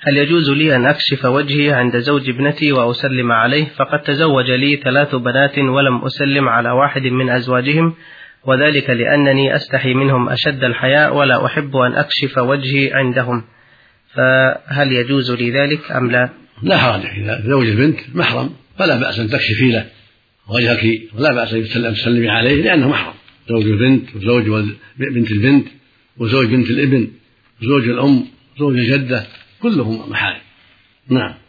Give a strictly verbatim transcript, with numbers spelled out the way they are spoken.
هل يجوز لي أن أكشف وجهي عند زوج ابنتي وأسلم عليه؟ فقد تزوج لي ثلاث بنات ولم أسلم على واحد من أزواجهم، وذلك لأنني أستحي منهم أشد الحياء ولا أحب أن أكشف وجهي عندهم، فهل يجوز لي ذلك أم لا؟ لا حرج، إذا زوج البنت محرم فلا بأس أن تكشفي له وجهك، ولا بأس أن تسلمي عليه لأنه محرم. زوج البنت وزوج بنت البنت وزوج بنت الابن وزوج الأم وزوج الجدة كلهم محارم. نعم.